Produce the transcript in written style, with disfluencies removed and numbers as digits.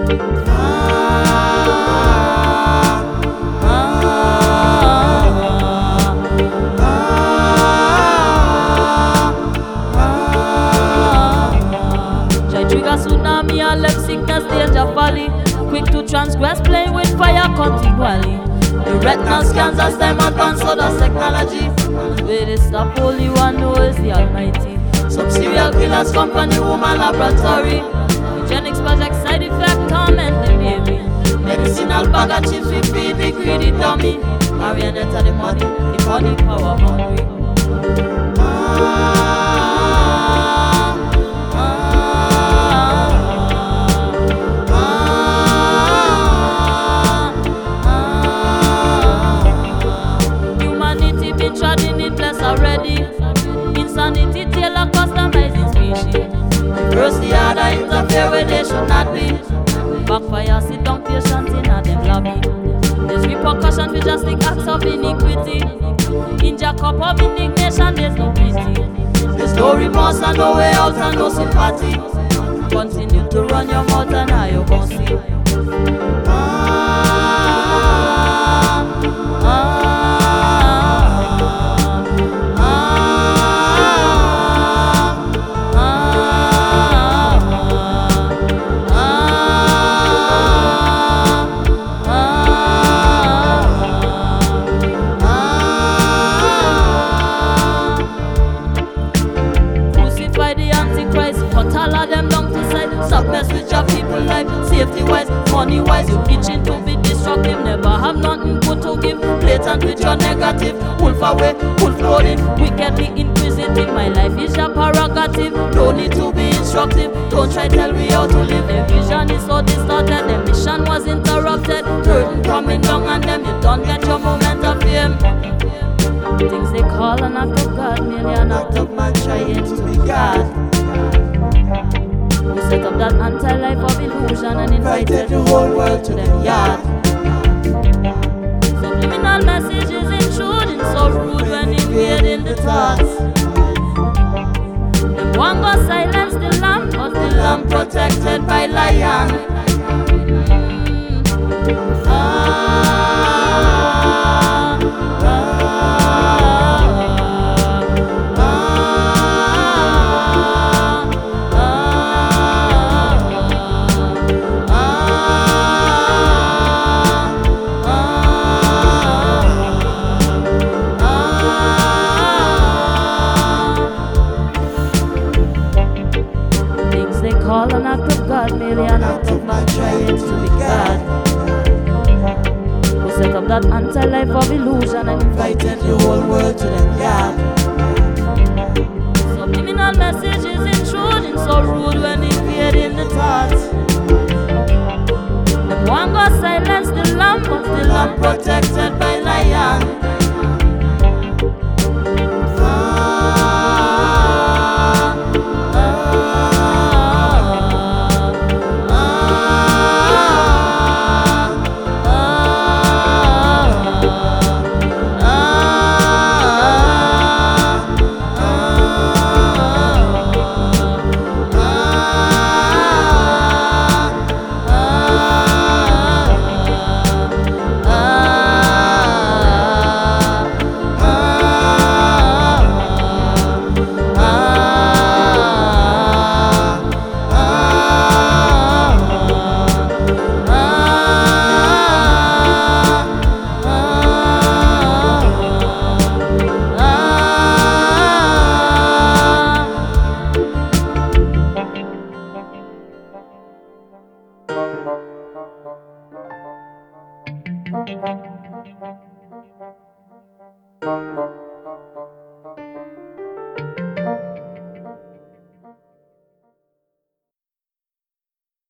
Trigger tsunami and left sickness, danger valley. Quick to transgress, playing with fire, continually. The retinal scans as time advance, so that's technology. Where they stop, only one knows the Almighty. Some serial killers come from the woman laboratory. Eugenics project side effect, torment the baby. Medicinal bag of chips we feed the greedy dummy. Marionette the money power hungry. Already, insanity tailor customizing species. First the other interfere where they should not be. Backfire, sit down patient in a them lobby. There's repercussion for drastic acts of iniquity. In Jacob of indignation, there's no pity. There's no remorse and no way out and no sympathy. Continue to run your mouth and now you gon' see. Stop mess with your people life, safety wise, money wise. You itching to be destructive, never have nothing good to give. Blatant with your negative, wolf away, wolf loading, wickedly inquisitive. My life is your prerogative, don't need to be instructive. Don't try tell me how to live. The vision is so distorted, the mission was interrupted. Burden coming down on them, you don't get your moment of fame. Things they call an act of God, merely an act of man trying to be God. We set up that anti-life of illusion and invited the whole world to them yard. Subliminal messages intruding so rude when invading the thoughts. Them one go silence the lamb, but the lamb protected by lion. Call an act of God, merely an act of man trying to be God. We set up that anti-life of illusion and invited the whole world to them yard. Subliminal messages intruding so rude when invading the thoughts. Them one go silence the lamb, but the lamb protected by lion. Thank you.